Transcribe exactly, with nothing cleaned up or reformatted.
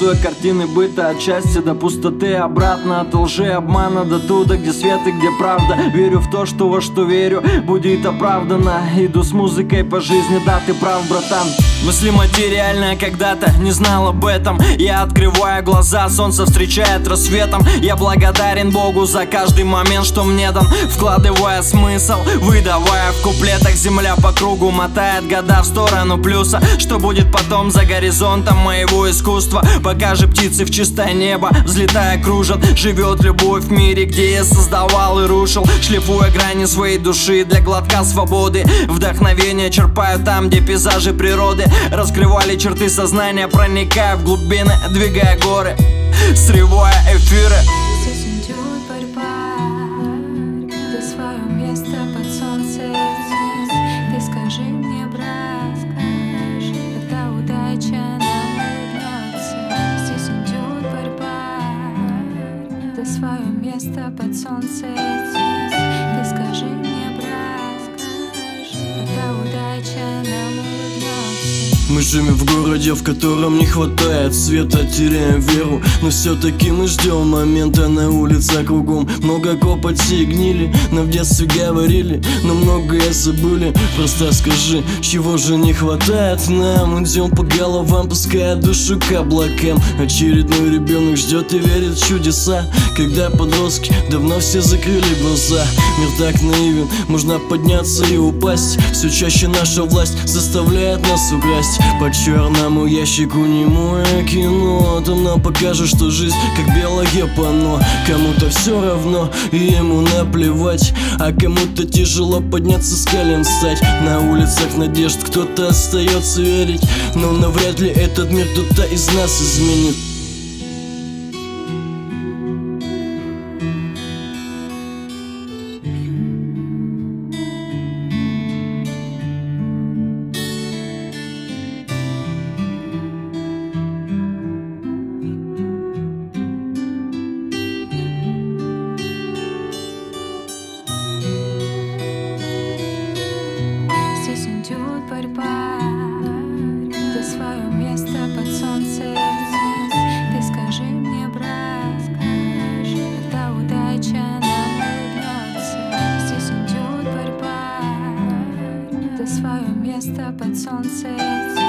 Рисуя картины быта от счастья до пустоты, обратно от лжи, обмана до туда, где свет и где правда. Верю в то, что во что верю будет оправдано. Иду с музыкой по жизни, да, ты прав, братан. Мысли материальные когда-то не знал об этом. Я открываю глаза, солнце встречает рассветом. Я благодарен Богу за каждый момент, что мне дан, вкладывая смысл, выдавая в куплетах. Земля по кругу мотает года в сторону плюса. Что будет потом за горизонтом моего искусства? Пока же птицы в чистое небо взлетая кружат. Живет любовь в мире, где я создавал и рушил, шлифуя грани своей души для глотка свободы. Вдохновение черпаю там, где пейзажи природы раскрывали черты сознания, проникая в глубины, двигая горы, срывая эфиры. Здесь идет борьба за свое место под солнцем. Ты скажи мне, брат, когда удача нам улыбнется. Здесь идет борьба за свое место под солнцем. Ты скажи мне, брат, когда удача нам улыбнется. Мы живем в городе, в котором не хватает света, теряем веру, но все-таки мы ждем момента. На улице кругом много копоти и гнили. Нам в детстве говорили, но многое забыли. Просто скажи, чего же не хватает нам? Идем по головам, пуская душу к облакам. Очередной ребенок ждет и верит в чудеса. Когда подростки давно все закрыли глаза. Мир так наивен, можно подняться и упасть. Все чаще наша власть заставляет нас украсть. По черному ящику немое кино, там нам покажет, что жизнь как белое панно. Кому-то все равно и ему наплевать, а кому-то тяжело подняться с колен, встать. На улицах надежд кто-то остается верить, но навряд ли этот мир кто-то из нас изменит. Здесь идет борьба за свое место под солнцем. Ты скажи мне, брат, когда удача нам улыбнется. Здесь идет борьба за свое место под солнцем.